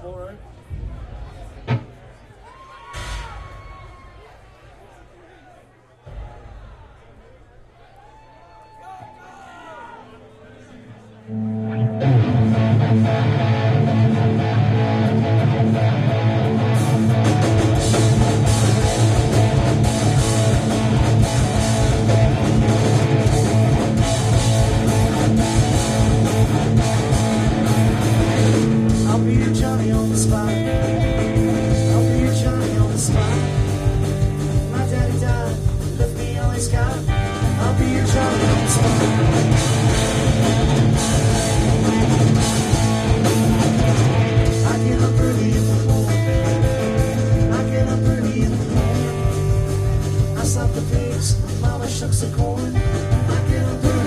for it. I'll be your Johnny on the spot. I'll be your Johnny on the spot. My daddy died, left me all he's got. I'll be your Johnny on the spot. I get up early in the morning. I get up early in the morning. I slap the pigs, mama shucks the corn. I get up early in the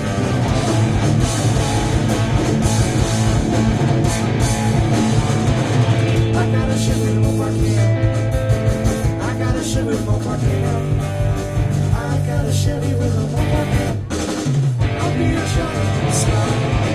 I got a Chevy with more parking. I got a Chevy with more parking. I got a Chevy with more parking. I'll be a Johnny on the spot.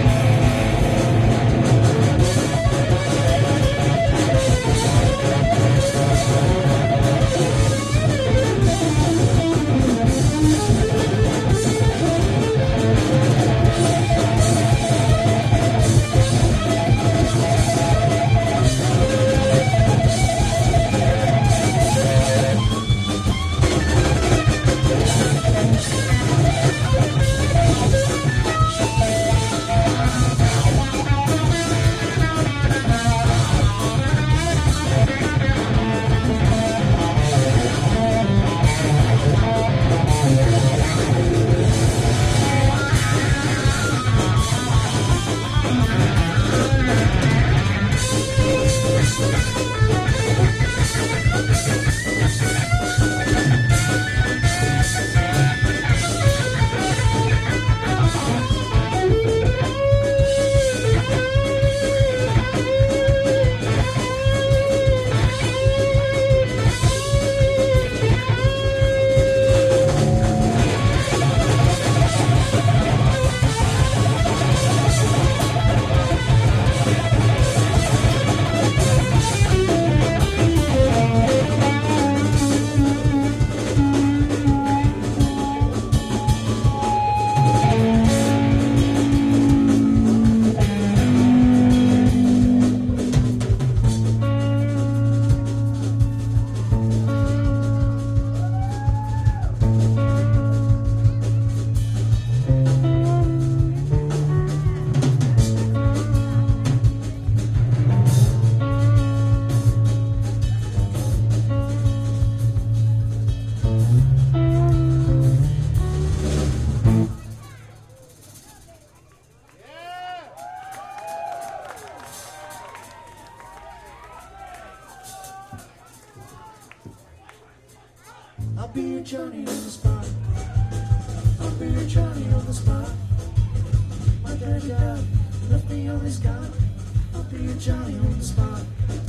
I'll be your Johnny on the spot. I'll be your Johnny on the spot. My daddy died, left me all he's got. I'll be your Johnny on the spot.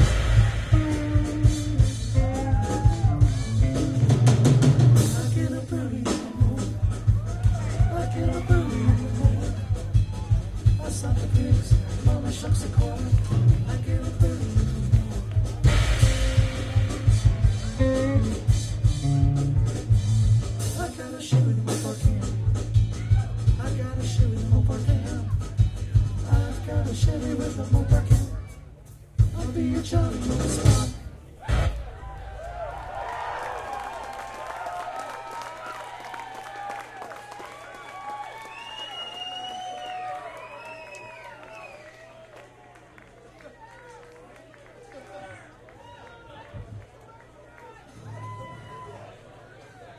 I get up early in the morning. I get up early in the morning. I slap the pigs, mama shucks the corn. I get up early in the morning. I got a Chevy with more parking. I got a Chevy with more parking. I've got a Chevy with more parking. I'll be your Johnny on the spot.